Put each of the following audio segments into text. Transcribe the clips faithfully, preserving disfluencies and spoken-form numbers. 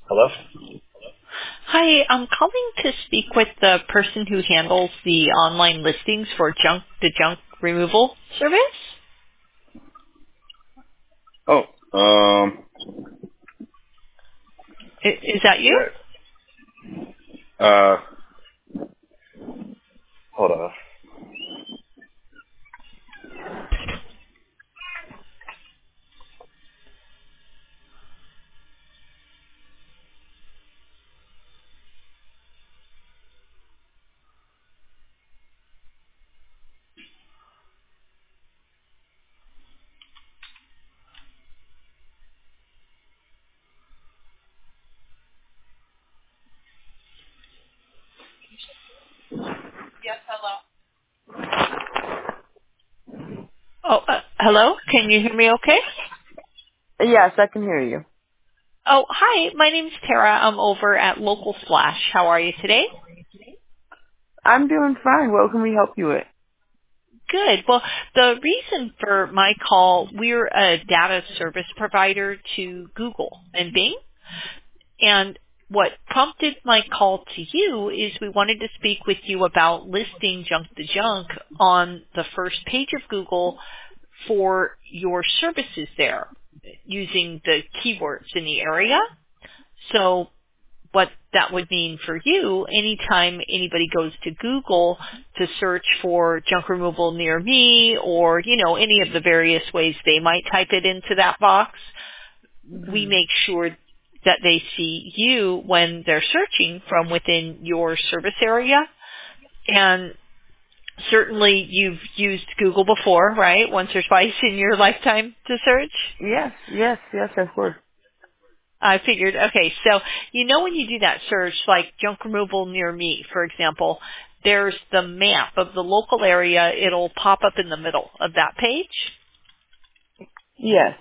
Hello? Hi, I'm calling to speak with the person who handles the online listings for junk the junk removal service. Oh, um, Is, is that you? that, uh, hold on. Oh, uh, hello. Can you hear me? Okay. Yes, I can hear you. Oh, hi. My name's Tara. I'm over at Local Splash. How are you today? I'm doing fine. What can we help you with? Good. Well, the reason for my call, we're a data service provider to Google and Bing. And what prompted my call to you is we wanted to speak with you about listing Junk to Junk on the first page of Google for your services there using the keywords in the area. So what that would mean for you, anytime anybody goes to Google to search for junk removal near me or, you know, any of the various ways they might type it into that box, we Mhm. make sure that they see you when they're searching from within your service area. And certainly you've used Google before, right? Once or twice in your lifetime to search. Yes, yes, yes, of course. I figured, okay, so you know when you do that search, like junk removal near me, for example, there's the map of the local area. It'll pop up in the middle of that page. Yes.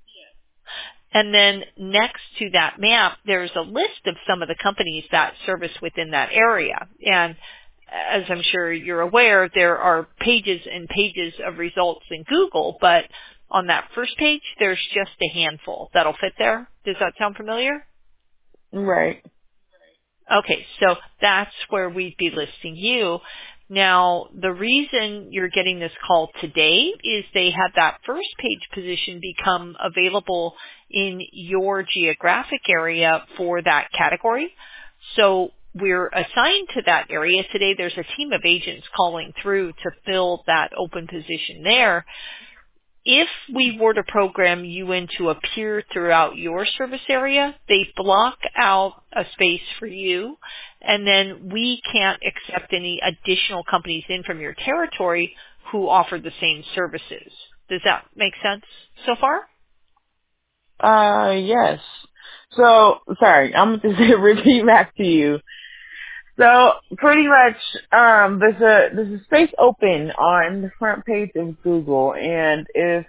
And then next to that map, there's a list of some of the companies that service within that area. And as I'm sure you're aware, there are pages and pages of results in Google, but on that first page, there's just a handful that'll fit there. Does that sound familiar? Right. Okay, so that's where we'd be listing you. Now, the reason you're getting this call today is they had that first page position become available in your geographic area for that category. So we're assigned to that area today. There's a team of agents calling through to fill that open position there. If we were to program you in to appear throughout your service area, they block out a space for you, and then we can't accept any additional companies in from your territory who offer the same services. Does that make sense so far? Uh, yes. So, sorry, I'm going to repeat back to you. So, pretty much, um, there's a, there's a space open on the front page of Google, and if,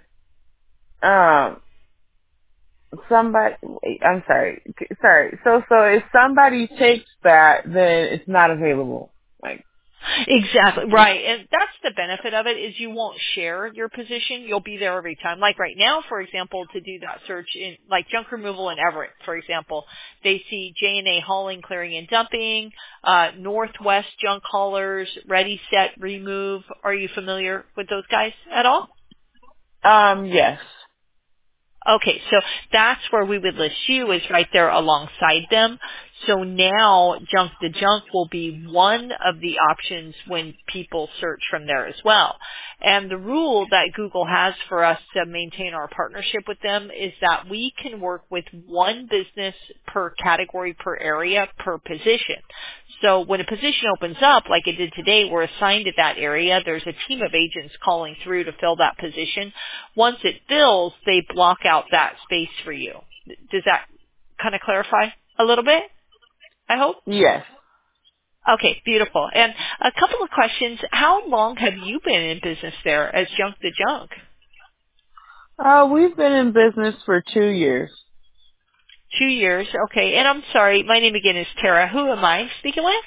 um, somebody, wait, I'm sorry, sorry. So, so if somebody takes that, then it's not available. Like, Exactly, right. And that's the benefit of it is you won't share your position. You'll be there every time. Like right now, for example, to do that search in, like junk removal in Everett, for example, they see J and A hauling, clearing and dumping, uh, Northwest junk haulers, ready, set, remove. Are you familiar with those guys at all? um, yes. Okay, so that's where we would list you is right there alongside them. So now junk to junk will be one of the options when people search from there as well. And the rule that Google has for us to maintain our partnership with them is that we can work with one business per category per area per position. So when a position opens up, like it did today, we're assigned to that area. There's a team of agents calling through to fill that position. Once it fills, they block out that space for you. Does that kind of clarify a little bit, I hope? Yes. Okay, beautiful. And a couple of questions. How long have you been in business there as Junk to Junk? Uh, we've been in business for two years. Two years. Okay. And I'm sorry, my name again is Tara. Who am I speaking with?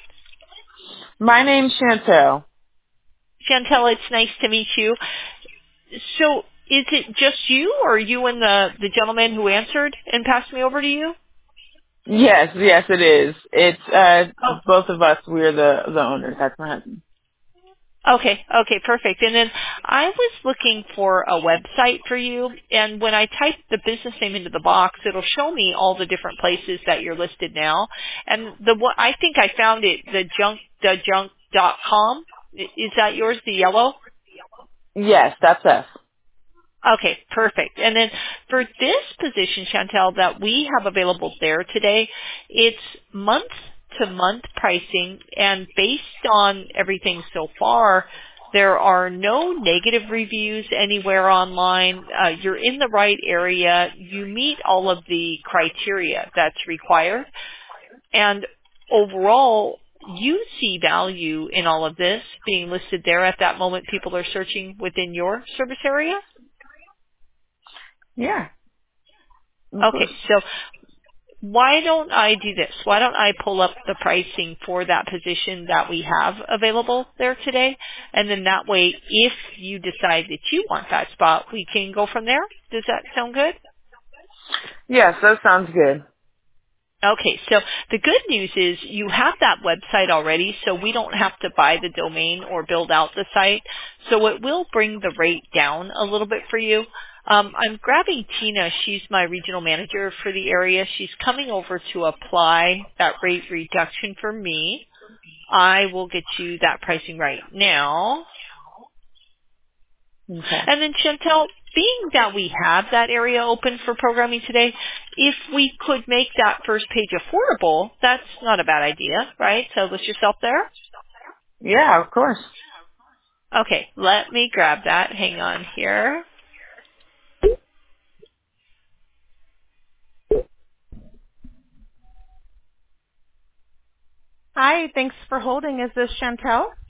My name's Chantel. Chantel, it's nice to meet you. So is it just you or you and the, the gentleman who answered and passed me over to you? Yes, yes, it is. It's uh Oh, both of us. We're the the owners. That's my husband. okay, okay, perfect. And then I was looking for a website for you, and when I type the business name into the box, it'll show me all the different places that you're listed now. And the one I think I found it, the junk the junk dot com. Is that yours, the yellow? Yes, that's us. Okay, perfect. And then for this position, Chantel, that we have available there today, it's month to month pricing, and based on everything so far, there are no negative reviews anywhere online. Uh, you're in the right area. You meet all of the criteria that's required. And overall, you see value in all of this being listed there at that moment people are searching within your service area? Yeah, of Okay, course. so why don't I do this? Why don't I pull up the pricing for that position that we have available there today? And then that way, if you decide that you want that spot, we can go from there. Does that sound good? Yes, that sounds good. Okay, so the good news is you have that website already, so we don't have to buy the domain or build out the site. So it will bring the rate down a little bit for you. Um, I'm grabbing Tina. She's my regional manager for the area. She's coming over to apply that rate reduction for me. I will get you that pricing right now. Okay. And then Chantel, being that we have that area open for programming today, if we could make that first page affordable, that's not a bad idea, right? So list yourself there. Yeah, of course. Okay, let me grab that. Hang on here. Hi, thanks for holding. Is this Chantel?